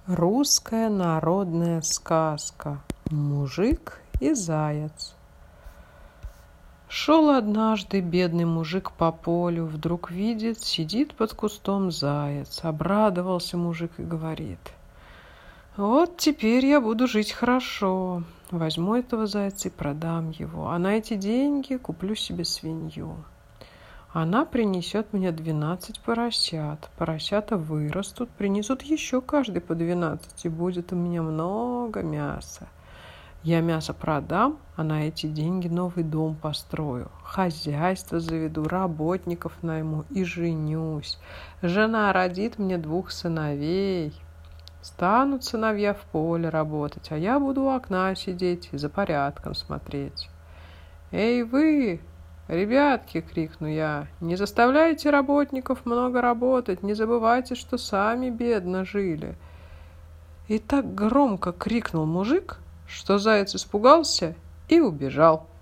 Русская народная сказка «Мужик и заяц». Шел однажды бедный мужик по полю, вдруг видит, сидит под кустом заяц. Обрадовался мужик и говорит: «Вот теперь я буду жить хорошо. Возьму этого зайца и продам его, а на эти деньги куплю себе свинью. Она принесет мне 12 поросят. Поросята вырастут, принесут еще каждый по 12, и будет у меня много мяса. Я мясо продам, а на эти деньги новый дом построю, хозяйство заведу, работников найму и женюсь. Жена родит мне 2 сыновей. Станут сыновья в поле работать, а я буду у окна сидеть и за порядком смотреть. Эй вы, ребятки, крикну я, не заставляйте работников много работать, не забывайте, что сами бедно жили». И так громко крикнул мужик, что заяц испугался и убежал.